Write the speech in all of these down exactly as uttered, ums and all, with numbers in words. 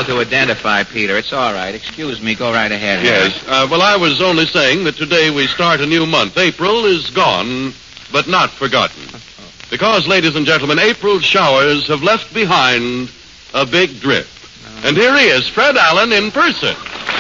failed to identify Peter. It's all right. Excuse me. Go right ahead. Yes. Uh, well, I was only saying that today we start a new month. April is gone, but not forgotten. Because, ladies and gentlemen, April's showers have left behind a big drip. Oh. And here he is, Fred Allen, in person.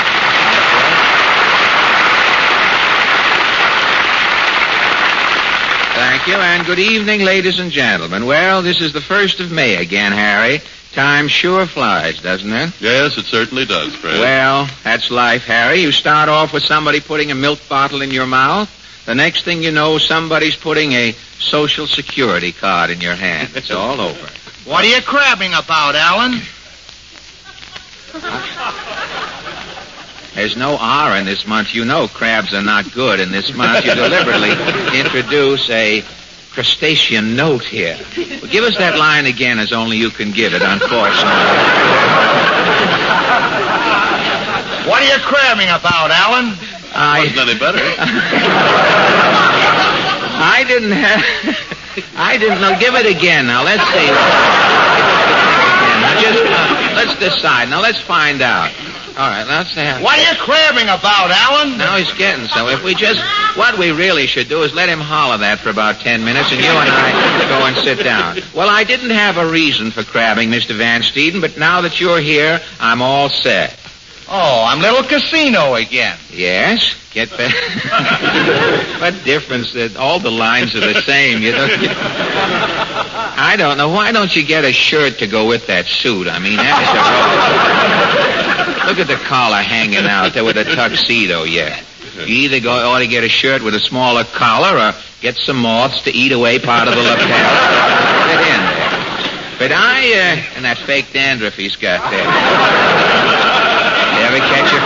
Thank you, and good evening, ladies and gentlemen. Well, this is the first of May again, Harry. Time sure flies, doesn't it? Yes, it certainly does, Fred. Well, that's life, Harry. You start off with somebody putting a milk bottle in your mouth. The next thing you know, somebody's putting a Social Security card in your hand. It's all over. What are you crabbing about, Alan? There's no R in this month. You know crabs are not good in this month. You deliberately introduce a crustacean note here. Well, give us that line again as only you can give it, unfortunately. What are you crabbing about, Alan? I... Wasn't any better. I didn't have... I didn't know. Give it again. Now, let's see. Now, just, uh, let's decide. Now, let's find out. All right, let's have... What are you crabbing about, Alan? Now he's getting so. If we just... What we really should do is let him holler that for about ten minutes, and you and I go and sit down. Well, I didn't have a reason for crabbing, Mister Van Steeden, but now that you're here, I'm all set. Oh, I'm Little Casino again. Yes? Get back. What difference? That all the lines are the same. You know. I don't know. Why don't you get a shirt to go with that suit? I mean, that's a... Look at the collar hanging out there with a tuxedo, yeah. You either go, ought to get a shirt with a smaller collar or get some moths to eat away part of the lapel. Fit in there. But I, uh, and that fake dandruff he's got there. You ever catch it?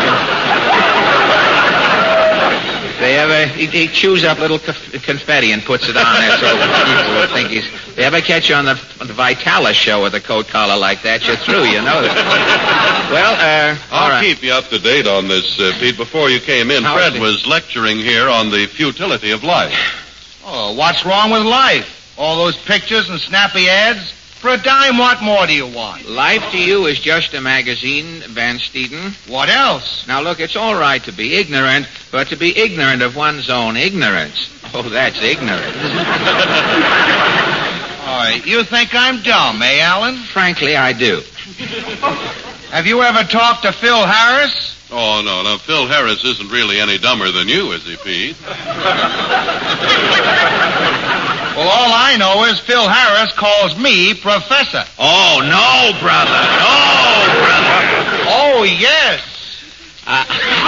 They ever, he, he chews up little confetti and puts it on there so people will think he's... They ever catch you on the, on the Vitalis show with a coat collar like that, you're through, you know that. Well, uh, I'll all right. keep you up to date on this, uh, Pete. Before you came in, How Fred was lecturing here on the futility of life. Oh, what's wrong with life? All those pictures and snappy ads? For a dime, what more do you want? Life to you is just a magazine, Van Steeden. What else? Now, look, it's all right to be ignorant, but to be ignorant of one's own ignorance, oh, that's ignorance. All right, you think I'm dumb, eh, Alan? Frankly, I do. Have you ever talked to Phil Harris? Oh, no. Now, Phil Harris isn't really any dumber than you, is he, Pete? Well, all I know is Phil Harris calls me Professor. Oh, no, brother. No, brother. Oh, yes. Uh...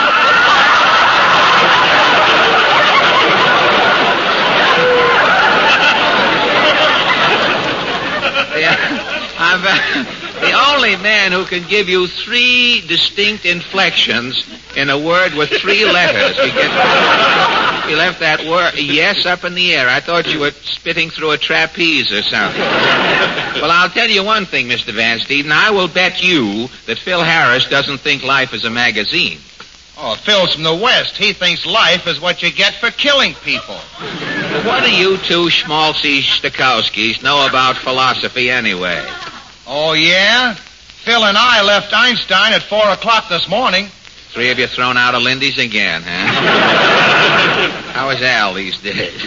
yeah, I've... Uh... The only man who can give you three distinct inflections in a word with three letters. You, get, you left that word, yes, up in the air. I thought you were spitting through a trapeze or something. Well, I'll tell you one thing, Mister Van Steeden. I will bet you that Phil Harris doesn't think life is a magazine. Oh, Phil's from the West. He thinks life is what you get for killing people. What do you two schmaltzy Stokowskis know about philosophy anyway? Oh, yeah? Phil and I left Einstein at four o'clock this morning. Three of you thrown out of Lindy's again, huh? How is Al these days?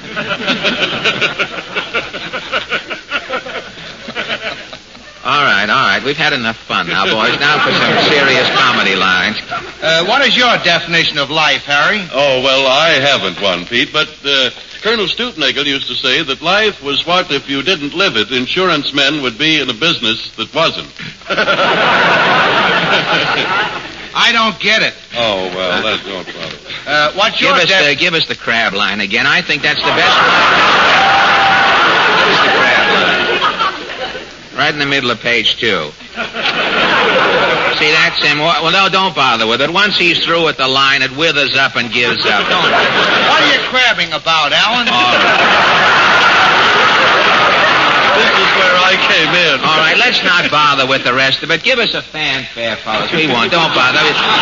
All right, all right. We've had enough fun now, boys. Now for some serious comedy lines. Uh, what is your definition of life, Harry? Oh, well, I haven't one, Pete, but uh, Colonel Stutenagel used to say that life was what, if you didn't live it, insurance men would be in a business that wasn't. I don't get it. Oh, well, that's no problem. Uh, what's Give your us, def- the, give us the crab line again. I think that's the best one. Give us the crab line. Right in the middle of page two. See, that's him. Well, no, don't bother with it. Once he's through with the line, it withers up and gives up. Don't. What are you crabbing about, Alan? All right. This is where I came in. All right, let's not bother with the rest of it. Give us a fanfare, fellas. We won't. Don't bother.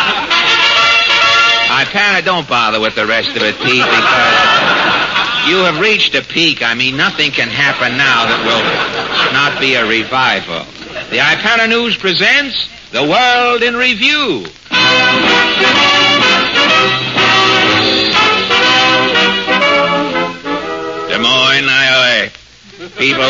I kind of don't bother with the rest of it, Pete, because you have reached a peak. I mean, nothing can happen now that will not be a revival. The Ipana News presents The World in Review. Des Moines, Iowa. People...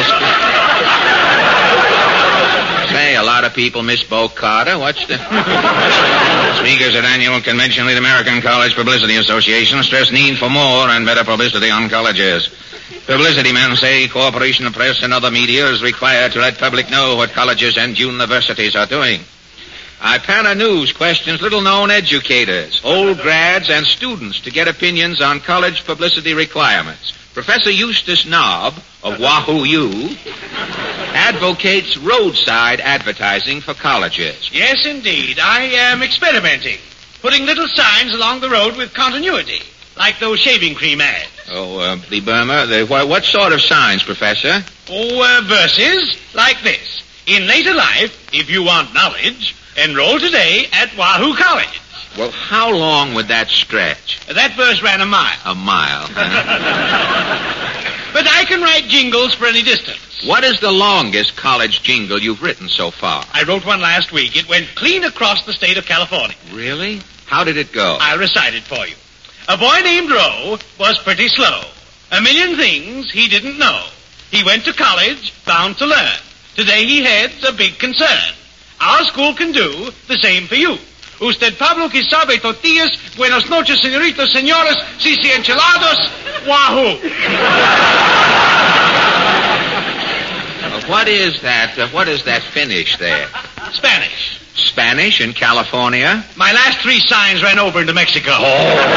Say, a lot of people miss Bo Carter. What's the... Speakers at annual convention of the American College Publicity Association stress need for more and better publicity on colleges. Publicity men say cooperation of press and other media is required to let public know what colleges and universities are doing. Ipana News questions little-known educators, old grads, and students to get opinions on college publicity requirements. Professor Eustace Knob of Wahoo U advocates roadside advertising for colleges. Yes, indeed. I am experimenting, putting little signs along the road with continuity, like those shaving cream ads. Oh, uh, the Burma, the, what, what sort of signs, Professor? Oh, uh, verses like this. In later life, if you want knowledge, enroll today at Wahoo College. Well, how long would that stretch? That verse ran a mile. A mile, huh? But I can write jingles for any distance. What is the longest college jingle you've written so far? I wrote one last week. It went clean across the state of California. Really? How did it go? I'll recite it for you. A boy named Roe was pretty slow. A million things he didn't know. He went to college, bound to learn. Today he heads a big concern. Our school can do the same for you. Usted Pablo que sabe tortillas. Buenas noches, señoritos, señores. Si si enchilados. Wahoo. Uh, what is that? Uh, what is that finish there? Spanish. Spanish in California? My last three signs ran over into Mexico. Oh.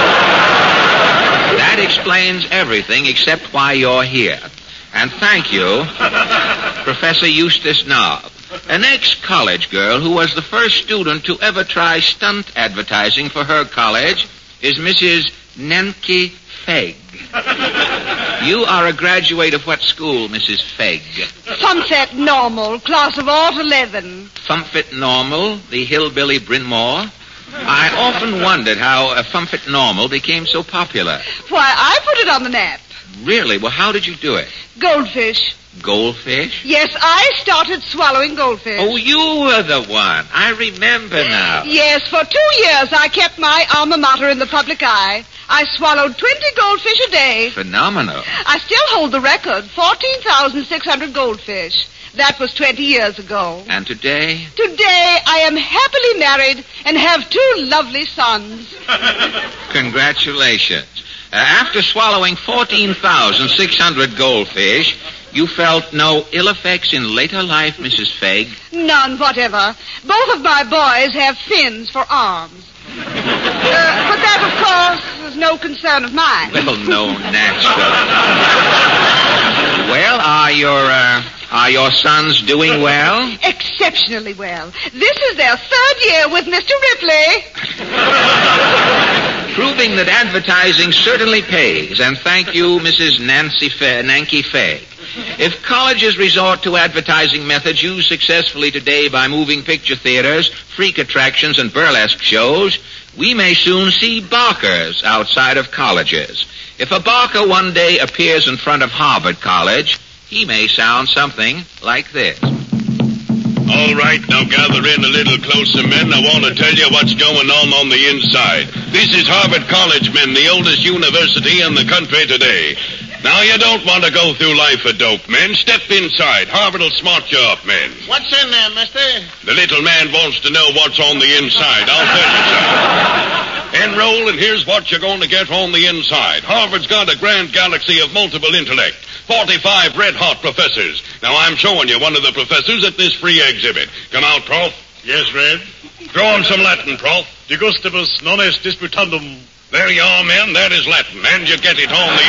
That explains everything except why you're here. And thank you, Professor Eustace Knob, an ex-college girl who was the first student to ever try stunt advertising for her college, is Missus Nancy Fegg. You are a graduate of what school, Missus Fegg? Sunset Normal, class of Art eleven. Fumfit Normal, the hillbilly Bryn Mawr? I often wondered how a Fumfit Normal became so popular. Why, I put it on the map. Really? Well, how did you do it? Goldfish. Goldfish? Yes, I started swallowing goldfish. Oh, you were the one. I remember now. Yes, for two years I kept my alma mater in the public eye. I swallowed twenty goldfish a day. Phenomenal. I still hold the record, fourteen thousand six hundred goldfish. That was twenty years ago. And today? Today I am happily married and have two lovely sons. Congratulations. Uh, after swallowing fourteen thousand six hundred goldfish, you felt no ill effects in later life, Missus Fegg? None whatever. Both of my boys have fins for arms. Uh, but that, of course, is no concern of mine. Well, no, naturally. Well, are your, uh, are your sons doing well? Exceptionally well. This is their third year with Mister Ripley. Proving that advertising certainly pays. And thank you, Missus Nancy Fe- Nancy Fegg. If colleges resort to advertising methods used successfully today by moving picture theaters, freak attractions, and burlesque shows, we may soon see barkers outside of colleges. If a barker one day appears in front of Harvard College, he may sound something like this. All right, now gather in a little closer, men. I want to tell you what's going on on the inside. This is Harvard College, men, the oldest university in the country today. Now, you don't want to go through life a dope, men. Step inside. Harvard will smart you up, men. What's in there, mister? The little man wants to know what's on the inside. I'll tell you, sir. Enroll, and here's what you're going to get on the inside. Harvard's got a grand galaxy of multiple intellect. forty-five red-hot professors. Now, I'm showing you one of the professors at this free exhibit. Come out, Prof. Yes, Red. Throw him some Latin, Prof. De gustibus non est disputandum. There you are, men. That is Latin, and you get it on the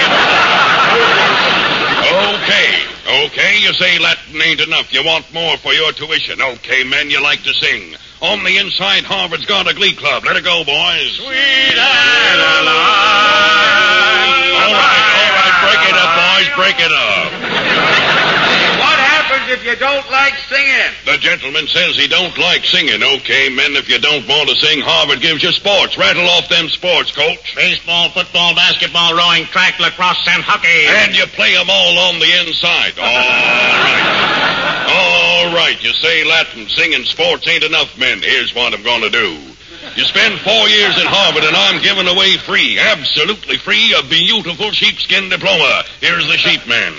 inside. Okay. Okay, you say Latin ain't enough. You want more for your tuition. Okay, men, you like to sing. On the inside, Harvard's got a glee club. Let it go, boys. Sweet Adeline. All right, all right. Break it up, boys. Break it up. What happens if you don't like singing? The gentleman says he don't like singing. Okay, men, if you don't want to sing, Harvard gives you sports. Rattle off them sports, coach. Baseball, football, basketball, rowing, track, lacrosse, and hockey. And you play them all on the inside. All right. All all right. You say Latin, singing sports ain't enough, men. Here's what I'm going to do. You spend four years in Harvard, and I'm giving away free, absolutely free, a beautiful sheepskin diploma. Here's the sheepman.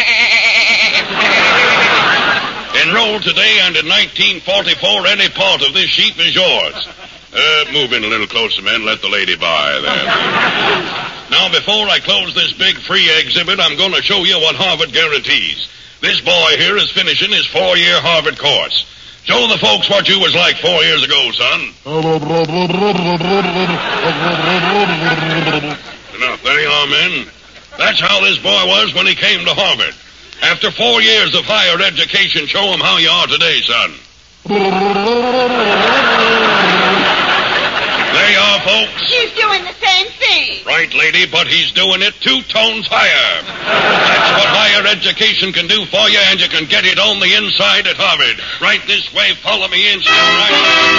Enroll today, and in nineteen forty-four, any part of this sheep is yours. Uh, move in a little closer, men. Let the lady by there. Now, before I close this big free exhibit, I'm going to show you what Harvard guarantees. This boy here is finishing his four-year Harvard course. Show the folks what you was like four years ago, son. Now, there you are, men. That's how this boy was when he came to Harvard. After four years of higher education, show him how you are today, son. There you are, folks. He's doing the same thing. Right, lady, but he's doing it two tones higher. That's what higher education can do for you, and you can get it on the inside at Harvard. Right this way, follow me in. Right.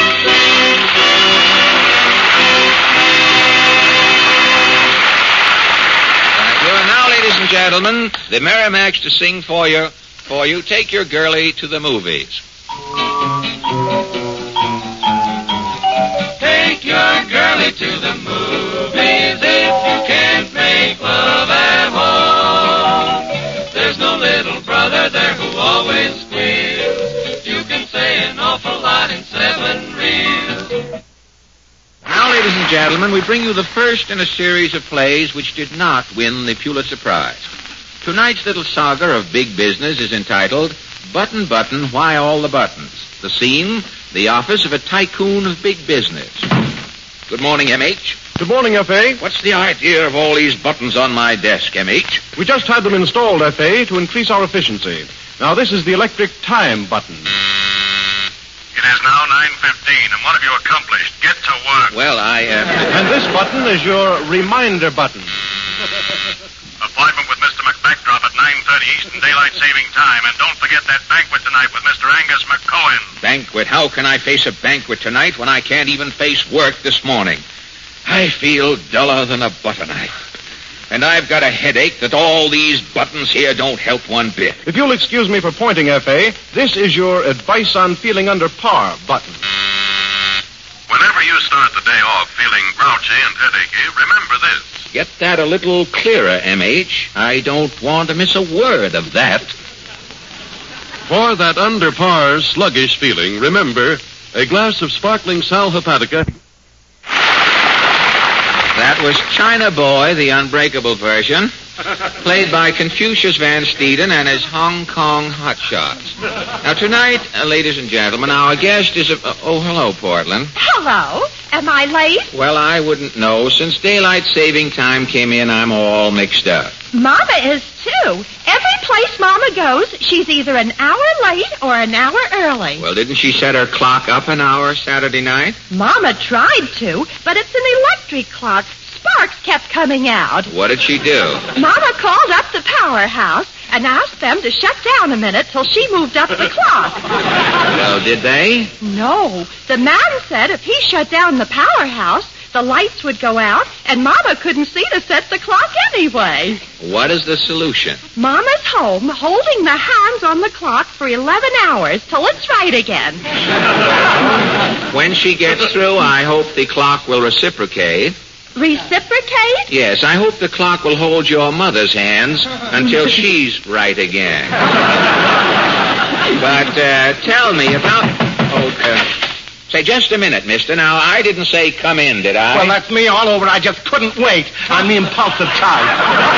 Thank you. And now, ladies and gentlemen, the Merrimacs to sing for you. For you, take your girlie to the movies. Take your girlie to the movies if you can't make love at home. There's no little brother there who always squeals. You can say an awful lot in seven reels. Now, ladies and gentlemen, we bring you the first in a series of plays which did not win the Pulitzer Prize. Tonight's little saga of big business is entitled Button, Button, Why All the Buttons? The scene, the office of a tycoon of big business. Good morning, M H. Good morning, F A. What's the idea of all these buttons on my desk, M H? We just had them installed, F A, to increase our efficiency. Now, this is the electric time button. It is now nine fifteen, and what have you accomplished? Get to work. Well, I, uh... And this button is your reminder button. Appointment with Mister McBackdrop at nine thirty Eastern Daylight Saving Time. And don't forget that banquet tonight with Mister Angus McCohen. Banquet? How can I face a banquet tonight when I can't even face work this morning? I feel duller than a butter knife. And I've got a headache that all these buttons here don't help one bit. If you'll excuse me for pointing, F A, this is your advice on feeling under par button. Whenever you start the day off feeling grouchy and headachy, remember this. Get that a little clearer, M H. I don't want to miss a word of that. For that under par, sluggish feeling, remember, a glass of sparkling Sal Hepatica. That was China Boy, the unbreakable version, played by Confucius Van Steeden and his Hong Kong hotshots. Now, tonight, uh, ladies and gentlemen, our guest is a... Uh, oh, hello, Portland. Hello. Am I late? Well, I wouldn't know. Since daylight saving time came in, I'm all mixed up. Mama is, too. Every place Mama goes, she's either an hour late or an hour early. Well, didn't she set her clock up an hour Saturday night? Mama tried to, but it's an electric clock. Sparks kept coming out. What did she do? Mama called up the powerhouse and asked them to shut down a minute till she moved up the clock. Well, did they? No. The man said if he shut down the powerhouse, the lights would go out, and Mama couldn't see to set the clock anyway. What is the solution? Mama's home, holding the hands on the clock for eleven hours till it's right again. When she gets through, I hope the clock will reciprocate. Reciprocate? Yes, I hope the clock will hold your mother's hands until she's right again. But uh, tell me about... Oh, uh, say, just a minute, mister. Now, I didn't say come in, did I? Well, that's me all over. I just couldn't wait. I'm the impulsive type.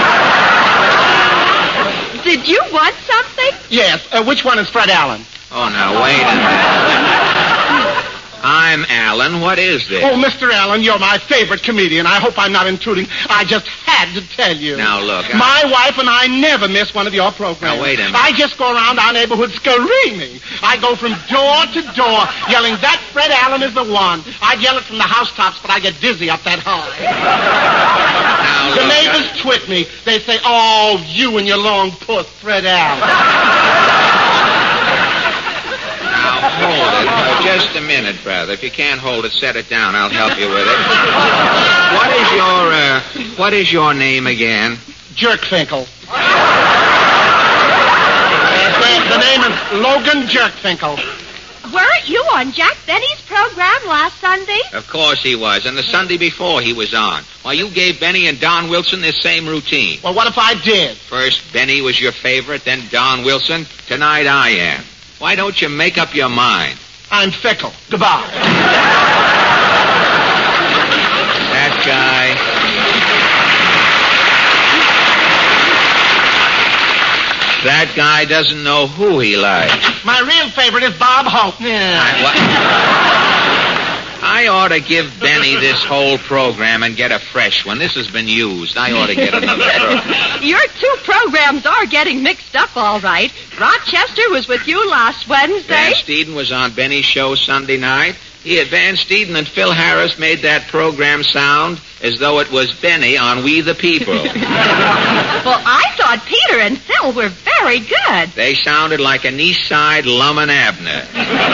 Did you want something? Yes. Uh, which one is Fred Allen? Oh, now, wait a minute. I'm Allen. What is this? Oh, Mister Allen, you're my favorite comedian. I hope I'm not intruding. I just had to tell you. Now, look. I... My wife and I never miss one of your programs. Now, wait a minute. I just go around our neighborhood screaming. I go from door to door yelling, that Fred Allen is the one. I'd yell it from the housetops, but I get dizzy up that high. Now, the look, neighbors I... twit me. They say, oh, you and your long puss, Fred Allen. Now, hold it. Uh, just a minute, brother. If you can't hold it, set it down. I'll help you with it. What is your, uh, what is your name again? Jerkfinkel. The name is Logan Jerkfinkel. Weren't you on Jack Benny's program last Sunday? Of course he was. And the Sunday before he was on. Why, you gave Benny and Don Wilson this same routine. Well, what if I did? First, Benny was your favorite, then Don Wilson. Tonight, I am. Why don't you make up your mind? I'm fickle. Goodbye. That guy... That guy doesn't know who he likes. My real favorite is Bob Hope. Yeah. I, what? I ought to give Benny this whole program and get a fresh one. This has been used. I ought to get another program. Your two programs are getting mixed up, all right. Rochester was with you last Wednesday. Van Steeden was on Benny's show Sunday night. He had Van Steeden and Phil Harris made that program sound as though it was Benny on We the People. Well, I thought Peter and Phil were very good. They sounded like an East Side Lum and Abner.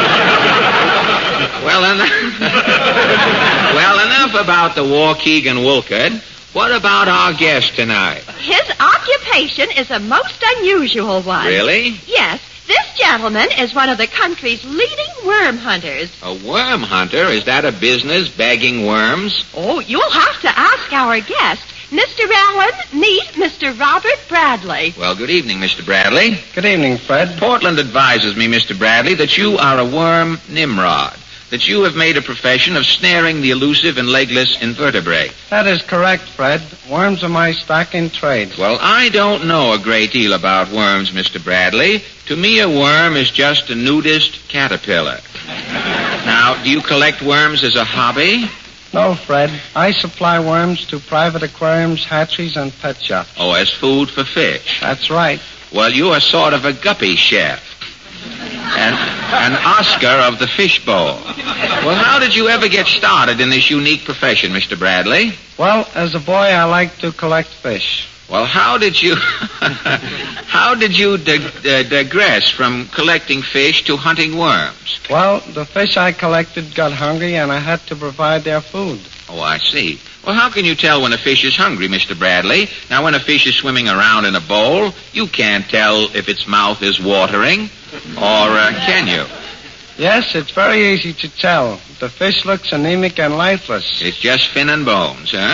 well, enough. well, enough about the Waukegan Wolcott. What about our guest tonight? His occupation is a most unusual one. Really? Yes. This gentleman is one of the country's leading worm hunters. A worm hunter? Is that a business, bagging worms? Oh, you'll have to ask our guest. Mister Allen, meet Mister Robert Bradley. Well, good evening, Mister Bradley. Good evening, Fred. Portland advises me, Mister Bradley, that you are a worm Nimrod. That you have made a profession of snaring the elusive and legless invertebrate. That is correct, Fred. Worms are my stock in trade. Well, I don't know a great deal about worms, Mister Bradley. To me, a worm is just a nudist caterpillar. Now, do you collect worms as a hobby? No, Fred. I supply worms to private aquariums, hatcheries, and pet shops. Oh, as food for fish? That's right. Well, you are sort of a guppy chef. An, an Oscar of the fishbowl. Well, how did you ever get started in this unique profession, Mister Bradley? Well, as a boy, I liked to collect fish. Well, how did you... how did you dig- uh, digress from collecting fish to hunting worms? Well, the fish I collected got hungry, and I had to provide their food. Oh, I see. Well, how can you tell when a fish is hungry, Mister Bradley? Now, when a fish is swimming around in a bowl, you can't tell if its mouth is watering, or uh, can you? Yes, it's very easy to tell. The fish looks anemic and lifeless. It's just fin and bones, huh?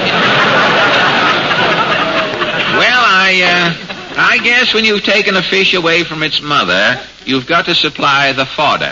Well, I, uh, I guess when you've taken a fish away from its mother, you've got to supply the fodder.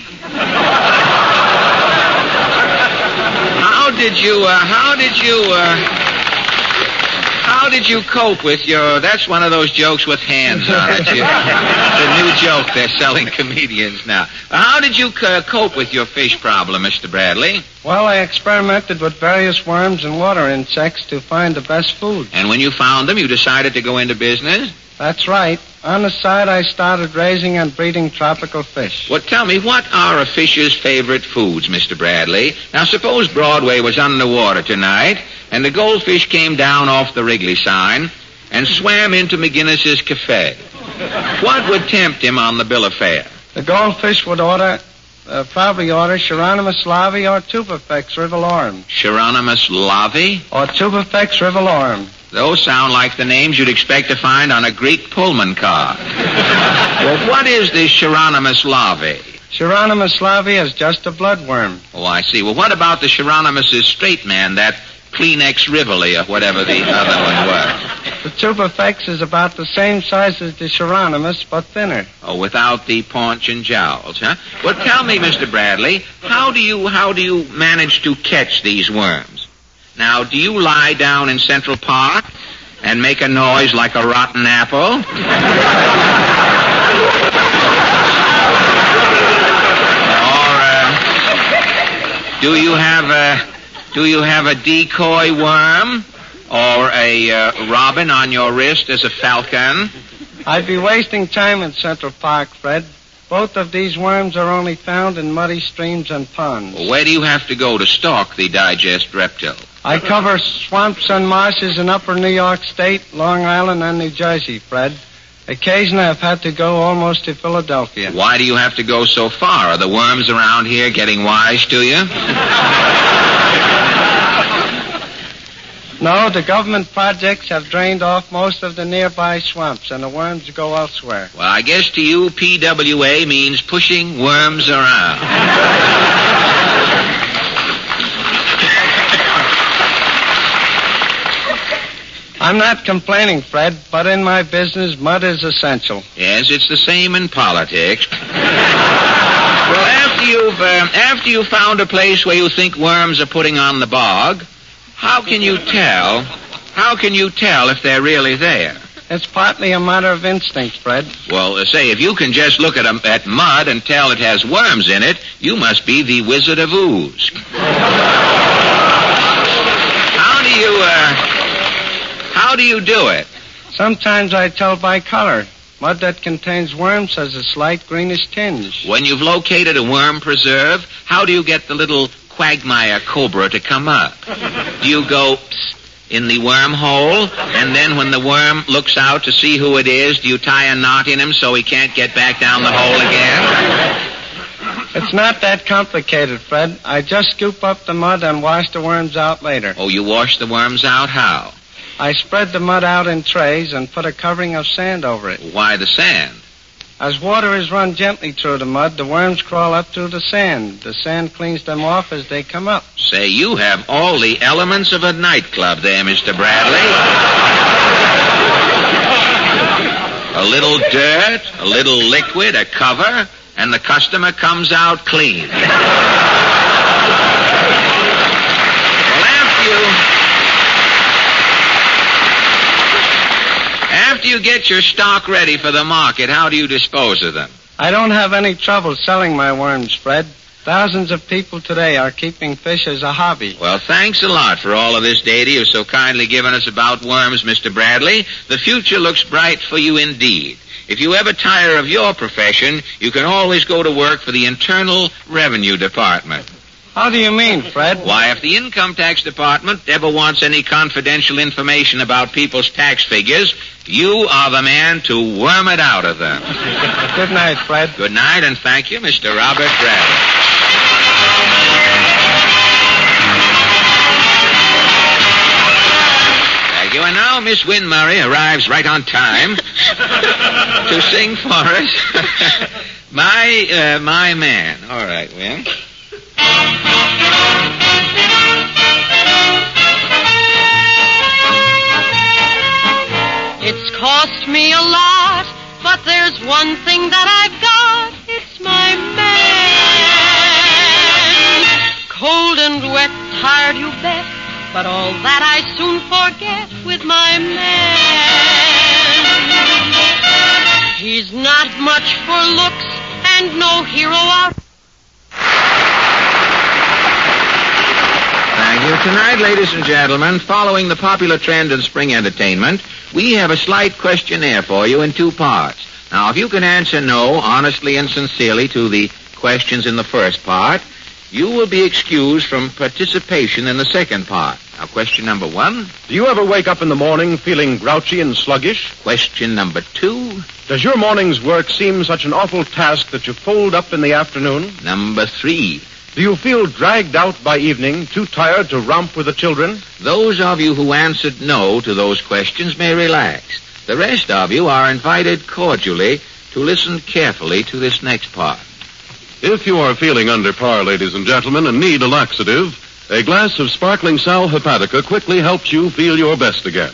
How did you, uh, how did you, uh, how did you cope with your, that's one of those jokes with hands on it. You, the new joke they're selling comedians now. How did you uh, cope with your fish problem, Mister Bradley? Well, I experimented with various worms and water insects to find the best food. And when you found them, you decided to go into business? That's right. On the side, I started raising and breeding tropical fish. Well, tell me, what are a fish's favorite foods, Mister Bradley? Now, suppose Broadway was underwater tonight, and the goldfish came down off the Wrigley sign and swam into McGinnis's Cafe. What would tempt him on the bill of fare? The goldfish would order, uh, probably order Chironomus lavi or Tubifex rivelorum. Chironomus lavi? Or Tubifex rivelorum. Those sound like the names you'd expect to find on a Greek Pullman car. Well, what is this Chironomus lavi? Chironomus lavi is just a bloodworm. Oh, I see. Well, what about the Chironomus' straight man, that Kleenex Rivoli or whatever the other one was? The Tubifex is about the same size as the Chironomus, but thinner. Oh, without the paunch and jowls, huh? Well, tell me, Mister Bradley, how do you how do you manage to catch these worms? Now, do you lie down in Central Park and make a noise like a rotten apple? Or uh, do you have a do you have a decoy worm or a uh, robin on your wrist as a falcon? I'd be wasting time in Central Park, Fred. Both of these worms are only found in muddy streams and ponds. Well, where do you have to go to stalk the digest reptile? I cover swamps and marshes in upper New York State, Long Island, and New Jersey, Fred. Occasionally I've had to go almost to Philadelphia. Why do you have to go so far? Are the worms around here getting wise to you? No, the government projects have drained off most of the nearby swamps, and the worms go elsewhere. Well, I guess to you, P W A means pushing worms around. I'm not complaining, Fred, but in my business, mud is essential. Yes, it's the same in politics. Well, after you've uh, after you've found a place where you think worms are putting on the bog, how can you tell? How can you tell if they're really there? It's partly a matter of instinct, Fred. Well, uh, say, if you can just look at, um, at mud and tell it has worms in it, you must be the Wizard of Ooze. How do you, uh, how do you do it? Sometimes I tell by color. Mud that contains worms has a slight greenish tinge. When you've located a worm preserve, how do you get the little quagmire cobra to come up? Do you go psst in the wormhole, and then when the worm looks out to see who it is, do you tie a knot in him so he can't get back down the hole again? It's not that complicated, Fred. I just scoop up the mud and wash the worms out later. Oh, you wash the worms out? How? I spread the mud out in trays and put a covering of sand over it. Why the sand? As water is run gently through the mud, the worms crawl up through the sand. The sand cleans them off as they come up. Say, you have all the elements of a nightclub there, Mister Bradley. A little dirt, a little liquid, a cover, and the customer comes out clean. Well, after you... After you get your stock ready for the market, how do you dispose of them? I don't have any trouble selling my worms, Fred. Thousands of people today are keeping fish as a hobby. Well, thanks a lot for all of this data you've so kindly given us about worms, Mister Bradley. The future looks bright for you indeed. If you ever tire of your profession, you can always go to work for the Internal Revenue Department. How do you mean, Fred? Why, if the Income Tax Department ever wants any confidential information about people's tax figures, you are the man to worm it out of them. Good night, Fred. Good night, and thank you, Mister Robert Bradley. Thank you. And now Miss Wynn Murray arrives right on time to sing for us My, uh, My Man. All right, Wynn. It's cost me a lot, but there's one thing that I've got. It's my man. Cold and wet, tired you bet, but all that I soon forget with my man. He's not much for looks and no hero out. Thank you. Tonight, ladies and gentlemen, following the popular trend in spring entertainment, we have a slight questionnaire for you in two parts. Now, if you can answer no honestly and sincerely to the questions in the first part, you will be excused from participation in the second part. Now, question number one. Do you ever wake up in the morning feeling grouchy and sluggish? Question number two. Does your morning's work seem such an awful task that you fold up in the afternoon? Number three. Do you feel dragged out by evening, too tired to romp with the children? Those of you who answered no to those questions may relax. The rest of you are invited cordially to listen carefully to this next part. If you are feeling under par, ladies and gentlemen, and need a laxative, a glass of sparkling Sal Hepatica quickly helps you feel your best again.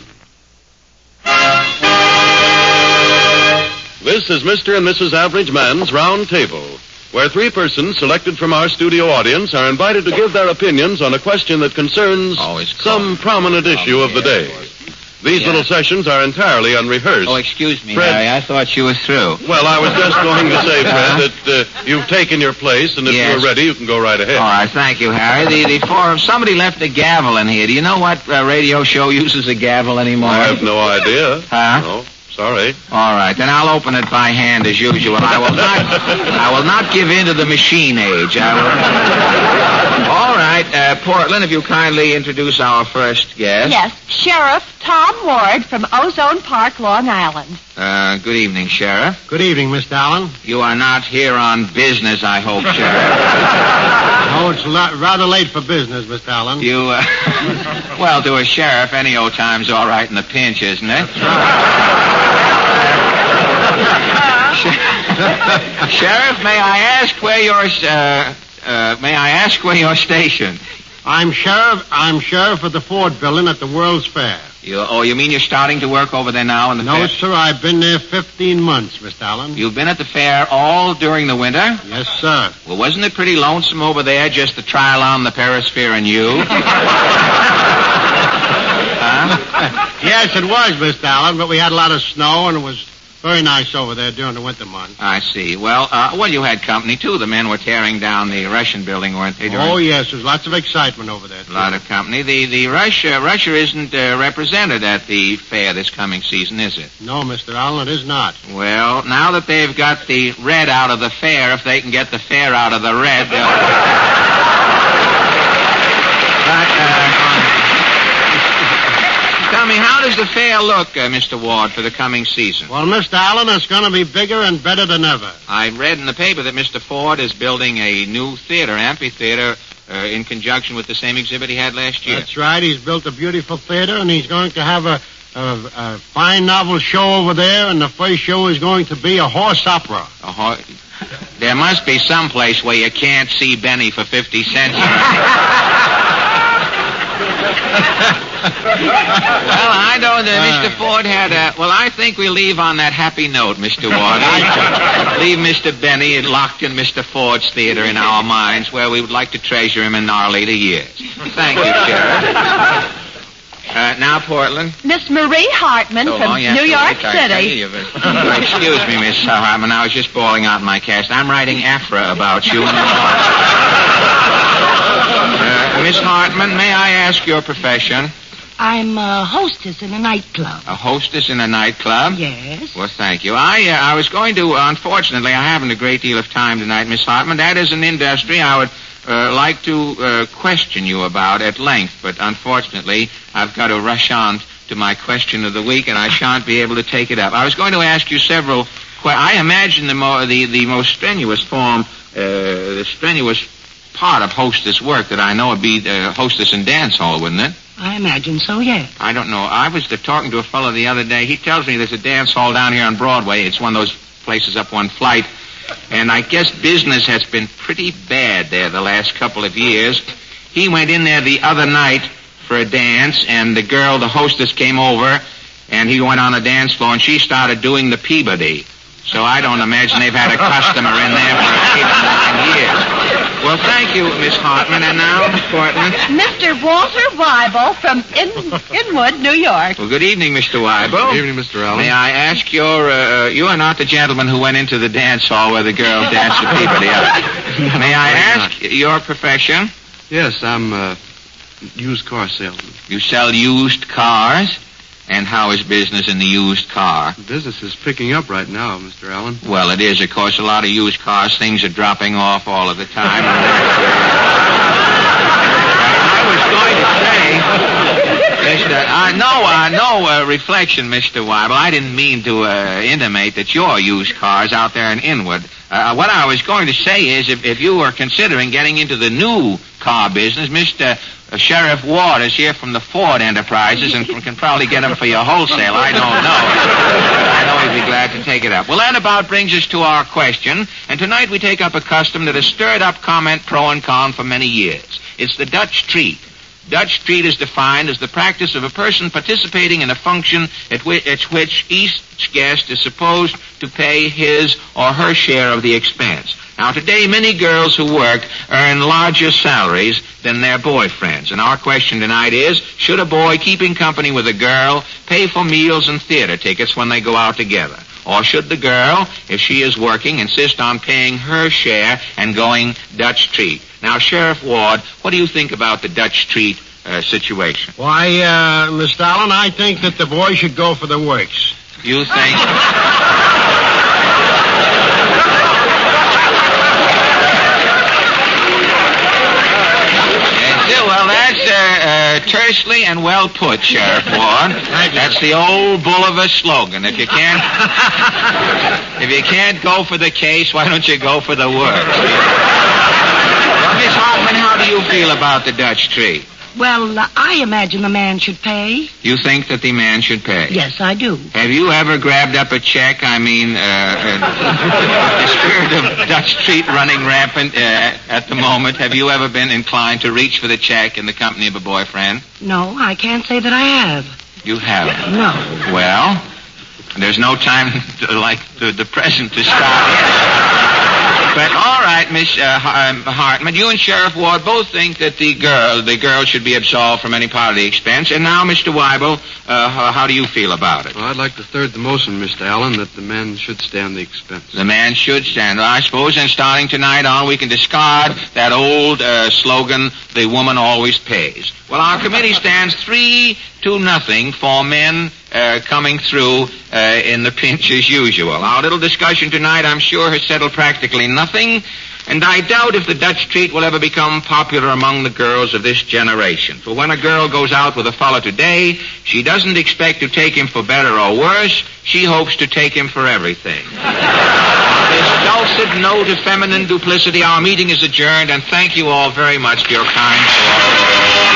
This is Mister and Missus Average Man's Round Table, where three persons selected from our studio audience are invited to give their opinions on a question that concerns oh, some prominent issue of the day. These yeah. little sessions are entirely unrehearsed. Oh, excuse me, Fred, Harry. I thought you were through. Well, I was just going to say, Fred, Uh-huh. that uh, you've taken your place, and if Yes. you're ready, you can go right ahead. All right, thank you, Harry. The, the forum, somebody left a gavel in here. Do you know what uh, radio show uses a gavel anymore? I have no idea. Huh? No, sorry. All right, then I'll open it by hand as usual. I will not. I will not give in to the machine age. I will. All right, uh, Portland, if you kindly introduce our first guest. Yes, Sheriff Tom Ward from Ozone Park, Long Island. Uh, good evening, Sheriff. Good evening, Mister Allen. You are not here on business, I hope, Sheriff. Oh, it's la- rather late for business, Mister Allen. You, uh, well, to a sheriff, any old time's all right in the pinch, isn't it? Sheriff, may I ask where you're, uh, uh, may I ask where you're stationed? I'm sheriff. I'm sheriff of the Ford Building at the World's Fair. You, oh, you mean you're starting to work over there now in the no, fair? No, sir. I've been there fifteen months, Mister Allen. You've been at the fair all during the winter? Yes, sir. Well, wasn't it pretty lonesome over there just to trial on the Perisphere and you? Huh? Yes, it was, Mister Allen, but we had a lot of snow, and it was very nice over there during the winter months. I see. Well, uh, well, you had company, too. The men were tearing down the Russian building, weren't they? During... Oh, yes. There's lots of excitement over there, too. A lot of company. The the Russia Russia isn't uh, represented at the fair this coming season, is it? No, Mister Allen, it is not. Well, now that they've got the red out of the fair, if they can get the fair out of the red, they'll... but, uh... Tell me, how does the fair look, uh, Mister Ward, for the coming season? Well, Mister Allen, it's going to be bigger and better than ever. I read in the paper that Mister Ford is building a new theater, amphitheater, uh, in conjunction with the same exhibit he had last year. That's right. He's built a beautiful theater, and he's going to have a, a, a fine novel show over there, and the first show is going to be a horse opera. A horse... There must be some place where you can't see Benny for fifty cents. Well, I know that Mister Ford had a... Well, I think we leave on that happy note, Mister Ward. Leave Mister Benny locked in Mister Ford's theater in our minds, where we would like to treasure him in our later years. Thank you, Sheriff. Uh, now, Portland. Miss Marie Hartman So from long, you have New to York wait, I tell City. you, but- Uh, excuse me, Miss uh, Hartman. I was just bawling out my cast. I'm writing Afra about you. And uh, Miss Hartman, may I ask your profession? I'm a hostess in a nightclub. A hostess in a nightclub? Yes. Well, thank you. I uh, I was going to, unfortunately, I haven't a great deal of time tonight, Miss Hartman. That is an industry I would uh, like to uh, question you about at length, but unfortunately, I've got to rush on to my question of the week, and I shan't be able to take it up. I was going to ask you several que- I imagine the, more, the, the most strenuous form, uh, the strenuous part of hostess work that I know would be uh, hostess in dance hall, wouldn't it? I imagine so, yes. I don't know. I was uh, talking to a fellow the other day. He tells me there's a dance hall down here on Broadway. It's one of those places up one flight. And I guess business has been pretty bad there the last couple of years. He went in there the other night for a dance, and the girl, the hostess, came over, and he went on the dance floor, and she started doing the Peabody. So I don't imagine they've had a customer in there for eight or nine years. Well, thank you, Miss Hartman. And now, Portland. Mister Walter Weibel from in, Inwood, New York. Well, good evening, Mister Weibel. Good evening, Mister Allen. May I ask your, uh, you are not the gentleman who went into the dance hall where the girl danced the Peabody. May I ask your profession? Yes, I'm a used car salesman. You sell used cars? And how is business in the used car? Business is picking up right now, Mister Allen. Well, it is, of course. A lot of used cars, things are dropping off all of the time. I was going to say, Mister Uh, no, uh, no uh, reflection, Mister Weibel. I didn't mean to uh, intimate that your used cars out there in Inwood. Uh, what I was going to say is, if, if you were considering getting into the new car business, Mister Uh, Sheriff Ward is here from the Ford Enterprises and can probably get them for your wholesale. I don't know. I know he'd be glad to take it up. Well, that about brings us to our question. And tonight we take up a custom that has stirred up comment pro and con for many years. It's the Dutch treat. Dutch treat is defined as the practice of a person participating in a function at which, at which each guest is supposed to pay his or her share of the expense. Now, today, many girls who work earn larger salaries than their boyfriends. And our question tonight is, should a boy keeping company with a girl pay for meals and theater tickets when they go out together? Or should the girl, if she is working, insist on paying her share and going Dutch treat? Now, Sheriff Ward, what do you think about the Dutch treat uh, situation? Why, uh, Mister Allen, I think that the boy should go for the works. You think? Well, that's uh, uh, tersely and well put, Sheriff Ward. That's the old bull of a slogan. If you can't, if you can't go for the case, why don't you go for the works? Well, Miss Hoffman, feel about the Dutch treat? Well, uh, I imagine the man should pay. You think that the man should pay? Yes, I do. Have you ever grabbed up a check? I mean, uh, uh, the spirit of Dutch treat running rampant uh, at the moment. Have you ever been inclined to reach for the check in the company of a boyfriend? No, I can't say that I have. You haven't? No. Well, there's no time to, like the, the present to start. But all right, Miss uh, Hartman, you and Sheriff Ward both think that the girl, the girl should be absolved from any part of the expense. And now, Mister Weibel, uh, how, how do you feel about it? Well, I'd like to third the motion, Mister Allen, that the man should stand the expense. The man should stand. Well, I suppose then starting tonight on, we can discard that old uh, slogan, the woman always pays. Well, our committee stands three to nothing for men uh, coming through uh, in the pinch as usual. Our little discussion tonight, I'm sure, has settled practically nothing, and I doubt if the Dutch treat will ever become popular among the girls of this generation. For when a girl goes out with a fellow today, she doesn't expect to take him for better or worse. She hopes to take him for everything. On this dulcet note of feminine duplicity, our meeting is adjourned, and thank you all very much for your kind cooperation.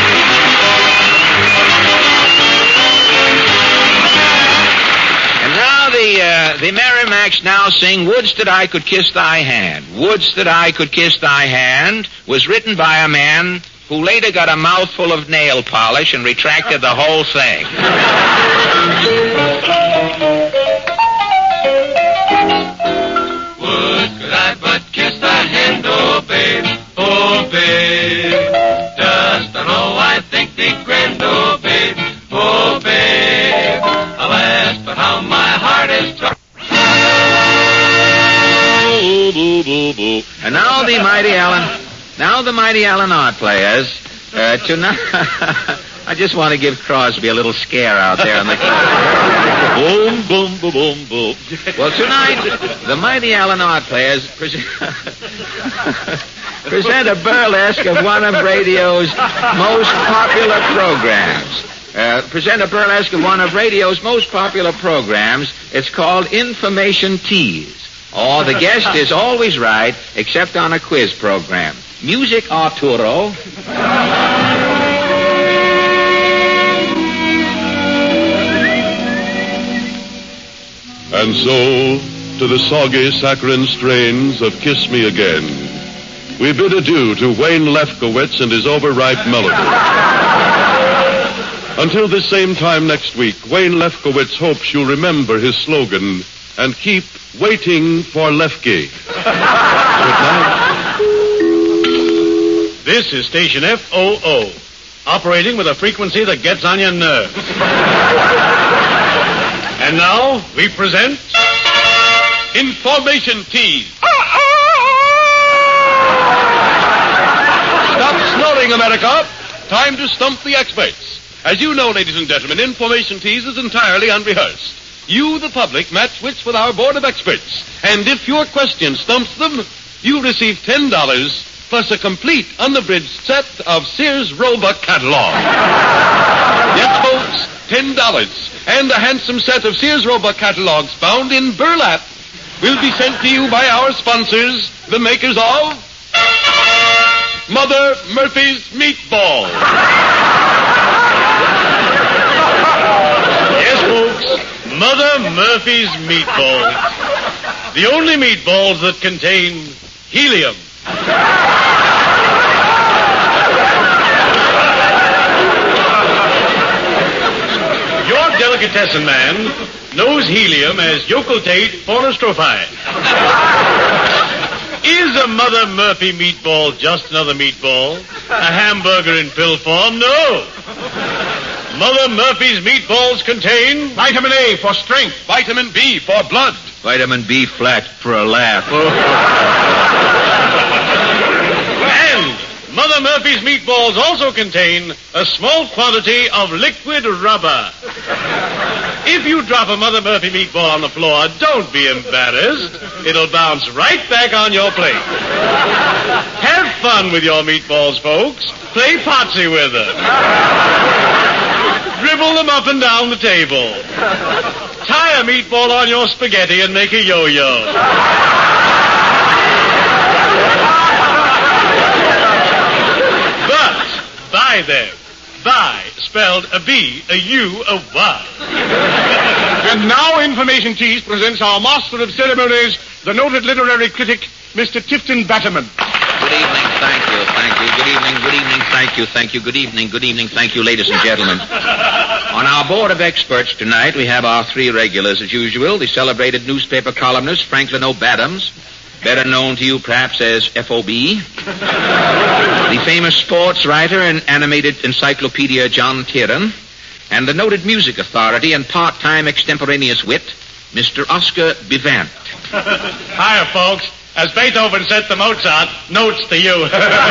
The, uh, the Merrimacs now sing Wouldst That I Could Kiss Thy Hand. Wouldst That I Could Kiss Thy Hand was written by a man who later got a mouthful of nail polish and retracted the whole thing. Would could I but kiss thy hand, oh babe, oh babe. Dost thou know I think thee grand, oh babe, oh babe. Alas, but how my heart is torn. And now the mighty Allen, now the mighty Allen Art Players. Uh, tonight, I just want to give Crosby a little scare out there on the. Boom, boom, boom, boom, boom. Well, tonight, the mighty Allen Art Players present, present a burlesque of one of radio's most popular programs. Uh, present a burlesque of one of radio's most popular programs. It's called Information Tease. Oh, the guest is always right, except on a quiz program. Music Arturo. And so, to the soggy, saccharine strains of Kiss Me Again, we bid adieu to Wayne Lefkowitz and his overripe melody. Until this same time next week, Wayne Lefkowitz hopes you'll remember his slogan and keep waiting for Lefky. Good night. This is station F O O, operating with a frequency that gets on your nerves. And now, we present Information Tease. Stop snoring, America. Time to stump the experts. As you know, ladies and gentlemen, Information Tease is entirely unrehearsed. You, the public, match wits with our board of experts. And if your question stumps them, you receive ten dollars plus a complete, unabridged set of Sears Roebuck catalog. Yes, folks, ten dollars. And a handsome set of Sears Roebuck catalogs bound in burlap will be sent to you by our sponsors, the makers of Mother Murphy's Meatball. Yes, folks, Mother Murphy's Meatballs. The only meatballs that contain helium. Your delicatessen man knows helium as Yokeltate Pornostrophi. Is a Mother Murphy meatball just another meatball? A hamburger in pill form? No. Mother Murphy's meatballs contain vitamin A for strength, vitamin B for blood, vitamin B flat for a laugh. And Mother Murphy's meatballs also contain a small quantity of liquid rubber. If you drop a Mother Murphy meatball on the floor, don't be embarrassed. It'll bounce right back on your plate. Have fun with your meatballs, folks. Play potsy with them. Dribble them up and down the table. Tie a meatball on your spaghetti and make a yo-yo. buy them. Buy, spelled a B, a U, a Y. And now Information Tees presents our master of ceremonies, the noted literary critic, Mister Tifton Batterman. Good evening, thank you, thank you. Good evening, good evening, thank you, thank you. Good evening, good evening, thank you, ladies and gentlemen. On our board of experts tonight, we have our three regulars as usual. The celebrated newspaper columnist, Franklin O'Badams, better known to you perhaps as F O B. The famous sports writer and animated encyclopedia, John Tieran. And the noted music authority and part-time extemporaneous wit, Mister Oscar Bivant. Hiya, folks. As Beethoven said to Mozart, notes to you.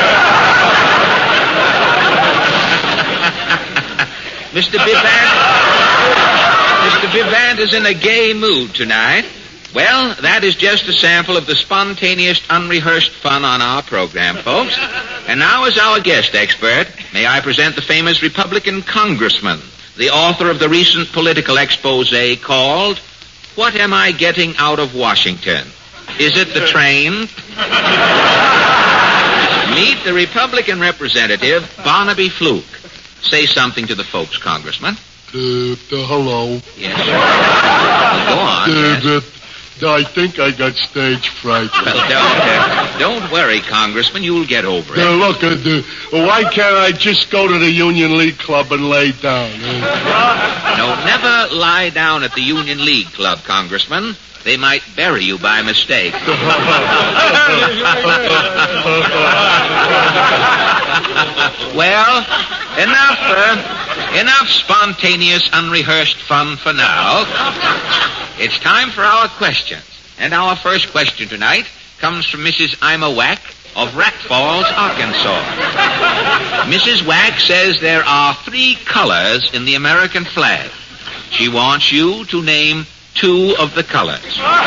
Mister Bivant, Mister Bivant is in a gay mood tonight. Well, that is just a sample of the spontaneous, unrehearsed fun on our program, folks. And now, as our guest expert, may I present the famous Republican congressman, the author of the recent political expose called, What Am I Getting Out of Washington? Is it the train? Meet the Republican representative, Barnaby Fluke. Say something to the folks, Congressman. Uh, uh, hello. Yes, sir. Well, go on. Uh, yes. uh, I think I got stage fright. Well, don't, uh, don't worry, Congressman. You'll get over it. Uh, look, uh, uh, why can't I just go to the Union League Club and lay down? Uh? No, never lie down at the Union League Club, Congressman. They might bury you by mistake. Well, enough, uh, enough spontaneous, unrehearsed fun for now. It's time for our questions. And our first question tonight comes from Missus Ima Wack of Rat Falls, Arkansas. Missus Wack says there are three colors in the American flag. She wants you to name two of the colors.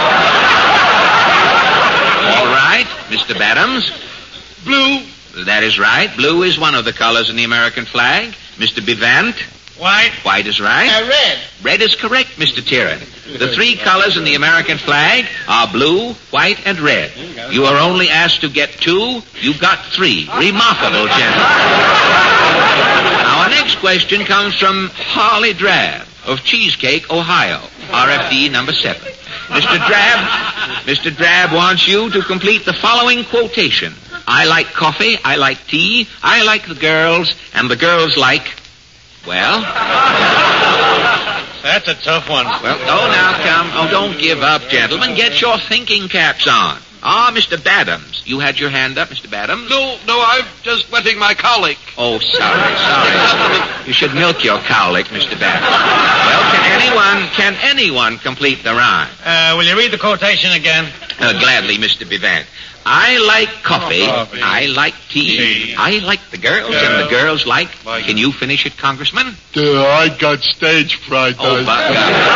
All right, Mister Badams. Blue. That is right. Blue is one of the colors in the American flag. Mister Bivant. White. White is right. Uh, red. Red is correct, Mister Tieran. The three colors in the American flag are blue, white, and red. You are only asked to get two. You got three. Remarkable, gentlemen. Our next question comes from Harley Drab of Cheesecake, Ohio, R F D number seven. Mister Drab, Mister Drab wants you to complete the following quotation. I like coffee, I like tea, I like the girls, and the girls like, well... That's a tough one. Well, oh, now, come. Oh, don't give up, gentlemen. Get your thinking caps on. Ah, Mister Badams. You had your hand up, Mister Badams? No, no, I'm just wetting my colic. Oh, sorry, sorry. You should milk your colic, Mister Badams. Well, can anyone, can anyone complete the rhyme? Uh, will you read the quotation again? Uh, gladly, Mister Bivant. I like coffee. coffee. I like tea. tea. I like the girls, Girls. and the girls like... Like- Can you finish it, Congressman? Uh, I got stage fright. Oh, I- by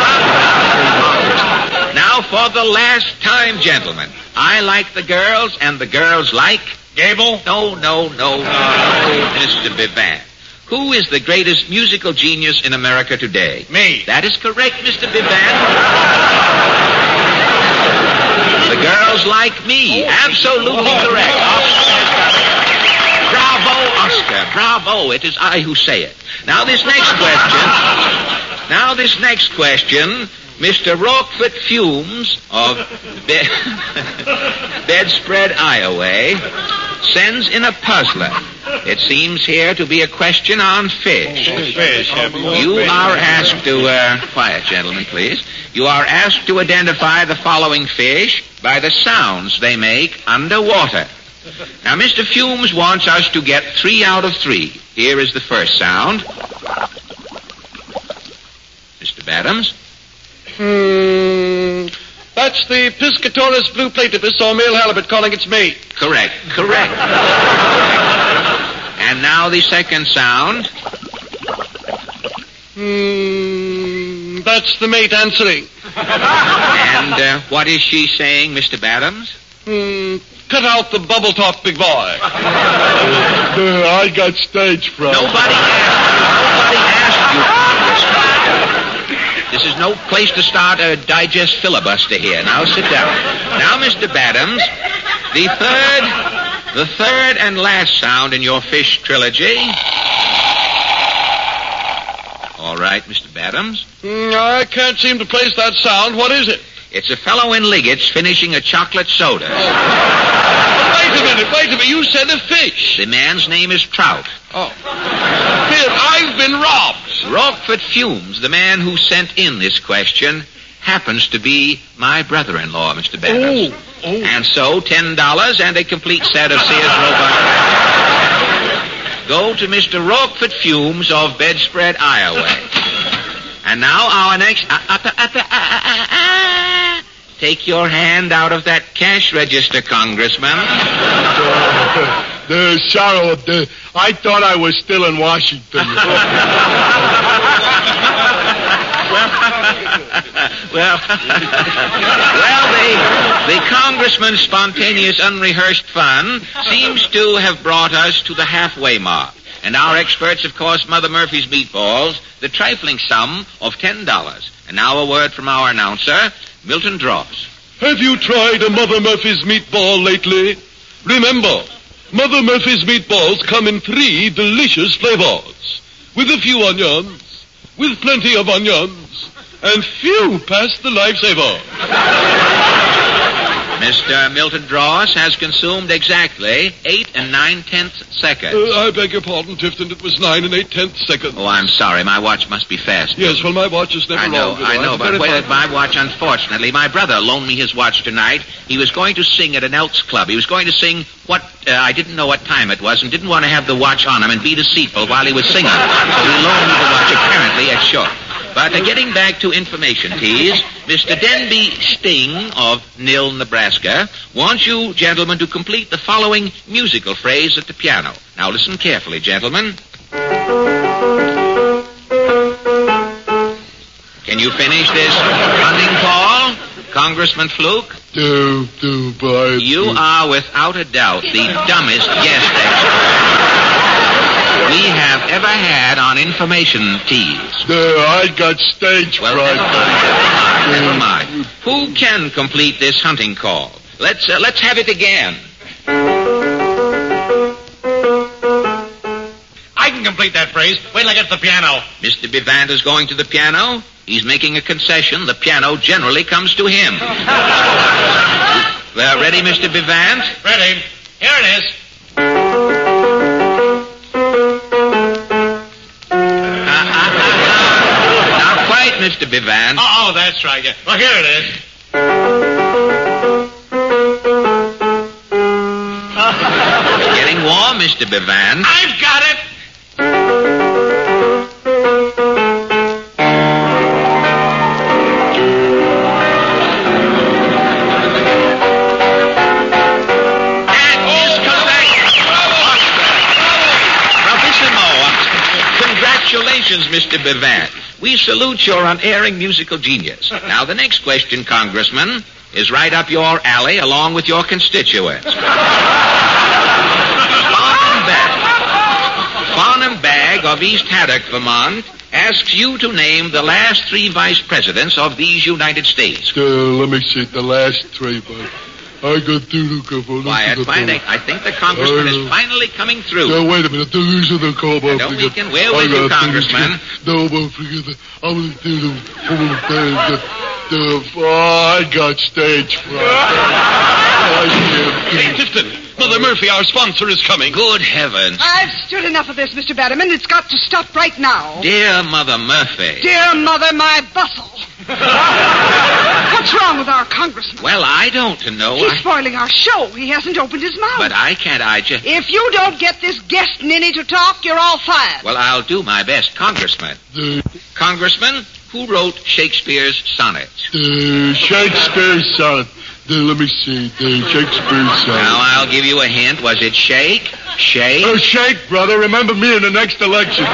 God. Now, for the last time, gentlemen. I like the girls, and the girls like... Gable? No, no, no, no, Mister Bivant. Who is the greatest musical genius in America today? Me. That is correct, Mister Bivant. The girls like me. Absolutely correct. Bravo, Oscar. Bravo. It is I who say it. Now this next question. Now this next question. Mister Rockford Fumes of Be- Bedspread, Iowa, sends in a puzzler. It seems here to be a question on fish. Fish. You are asked to, uh, quiet, gentlemen, please. You are asked to identify the following fish by the sounds they make underwater. Now, Mister Fumes wants us to get three out of three. Here is the first sound. Mister Badams? Hmm. That's the Piscatorus blue platypus or male halibut calling its mate. Correct, correct. And now the second sound. Hmm. That's the mate answering. And uh, what is she saying, Mister Badams? Hmm. Cut out the bubble top, big boy. Uh, I got stage fright. Nobody asked. Nobody asked you, Congressman. This is no place to start a digest filibuster here. Now sit down. Now, Mister Badams, the third, the third and last sound in your fish trilogy All right, Mister Badams. Mm, I can't seem to place that sound. What is it? It's a fellow in Liggett's finishing a chocolate soda. Wait a minute, wait a minute. You said a fish. The man's name is Trout. Oh. Here, I've been robbed. Rockford Fumes, the man who sent in this question, happens to be my brother-in-law, Mister Badams. Oh, oh. And so, ten dollars and a complete set of Sears Roebuck. Go to Mister Rockford Fumes of Bedspread, Iowa. And now our next... Uh, uh, uh, uh, uh, uh, uh, take your hand out of that cash register, Congressman. Uh, uh, sorrow, uh, I thought I was still in Washington. well, well, the, the congressman's spontaneous, unrehearsed fun seems to have brought us to the halfway mark. And our experts, of course, Mother Murphy's Meatballs, the trifling sum of ten dollars. And now a word from our announcer, Milton Dross. Have you tried a Mother Murphy's Meatball lately? Remember, Mother Murphy's Meatballs come in three delicious flavors. With a few onions, with plenty of onions, and few past the lifesaver. Mister Milton Dross has consumed exactly eight and nine-tenths seconds. Uh, I beg your pardon, Tifton. It was nine and eight-tenths seconds. Oh, I'm sorry. My watch must be fast. Yes, well, my watch is never I know, wrong. You I know, but wait, my watch, unfortunately, my brother loaned me his watch tonight. He was going to sing at an Elks Club. He was going to sing what, uh, I didn't know what time it was and didn't want to have the watch on him and be deceitful while he was singing. So he loaned me the watch apparently at short. But uh, getting back to information, please, Mister Denby Sting of Nil, Nebraska, wants you gentlemen to complete the following musical phrase at the piano. Now listen carefully, gentlemen. Can you finish this hunting call, Congressman Fluke? Do, do, bye. You are, without a doubt, the dumbest guest expert we have ever had on information teas. There, I got stage well, fright. Never mind. Never mind. Who can complete this hunting call? Let's uh, let's have it again. I can complete that phrase. Wait till I get to the piano. Mister Bivant is going to the piano. He's making a concession. The piano generally comes to him. Well, ready, Mister Bivant? Ready. Here it is. Mister Bivant. Oh, oh, that's right. Yeah. Well, here it is. It's getting warm, Mister Bivant. I've got it. That is correct. Bravissimo. Congratulations, Mister Bivant. We salute your unerring musical genius. Now, the next question, Congressman, is right up your alley along with your constituents. Farnham Bag. Farnham Bag of East Haddock, Vermont, asks you to name the last three vice presidents of these United States. Uh, let me see, the last three, but I got through the couple. Quiet, quiet. I think the congressman is finally coming through. No, wait a minute. These are the call. Don't weaken. We're with you, Congressman. No, but forget that. I'm going to do the... the, the oh, I got stage fright. Hey, Tifton. Mother Murphy, our sponsor, is coming. Good heavens. I've stood enough of this, Mister Batterman. It's got to stop right now. Dear Mother Murphy. Dear Mother, my bustle. What's wrong with our congressman? Well, I don't know. He's I... spoiling our show. He hasn't opened his mouth. But I can't, I just... If you don't get this guest ninny to talk, you're all fired. Well, I'll do my best, Congressman. The... Congressman, who wrote Shakespeare's sonnets? The Shakespeare's sonnet. The, let me see, the Shakespeare's sonnet. Now, I'll give you a hint. Was it Shake? Shake? Oh, Shake, brother. Remember me in the next election.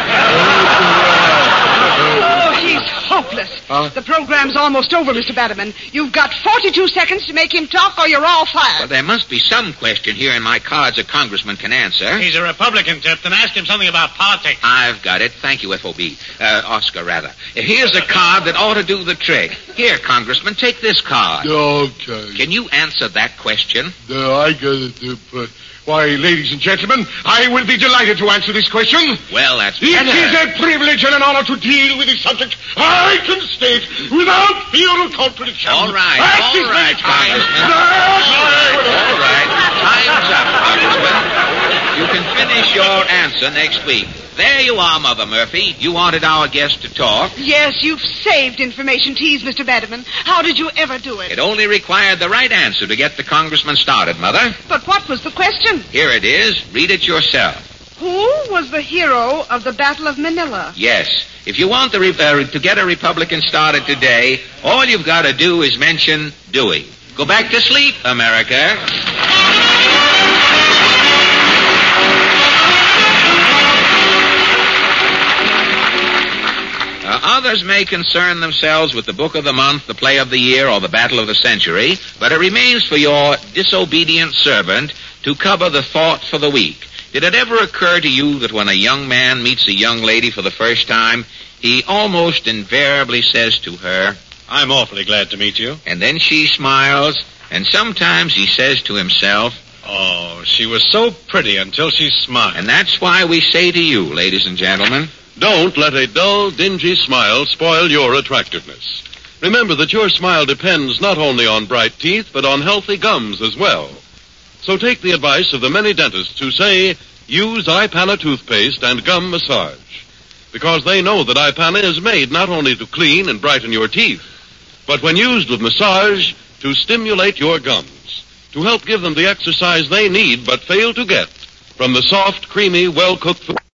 Oh, he's hopeless. Huh? The program's almost over, Mister Batterman. You've got forty-two seconds to make him talk or you're all fired. Well, there must be some question here in my cards a congressman can answer. He's a Republican, Tipton. Ask him something about politics. I've got it. Thank you, F O B. Uh, Oscar, rather. Here's a card that ought to do the trick. Here, Congressman, take this card. Okay. Can you answer that question? No, I got it. Uh, Why, ladies and gentlemen, I will be delighted to answer this question. Well, that's It better. is a privilege and an honor to deal with this subject. I can state without fear of contradiction. All right, At all this right, very time, Congressman. that All right, time's up, Congressman. You can finish your answer next week. There you are, Mother Murphy. You wanted our guest to talk. Yes, you've saved information tease, Mister Batterman. How did you ever do it? It only required the right answer to get the congressman started, Mother. But what was the question? Here it is. Read it yourself. Who was the hero of the Battle of Manila? Yes. If you want the re- uh, to get a Republican started today, all you've got to do is mention Dewey. Go back to sleep, America. Uh, others may concern themselves with the book of the month, the play of the year, or the battle of the century, but it remains for your disobedient servant to cover the thought for the week. Did it ever occur to you that when a young man meets a young lady for the first time, he almost invariably says to her, I'm awfully glad to meet you. And then she smiles, and sometimes he says to himself, Oh, she was so pretty until she smiled. And that's why we say to you, ladies and gentlemen, Don't let a dull, dingy smile spoil your attractiveness. Remember that your smile depends not only on bright teeth, but on healthy gums as well. So take the advice of the many dentists who say, use Ipana toothpaste and gum massage. Because they know that Ipana is made not only to clean and brighten your teeth, but when used with massage, to stimulate your gums, to help give them the exercise they need but fail to get from the soft, creamy, well-cooked food.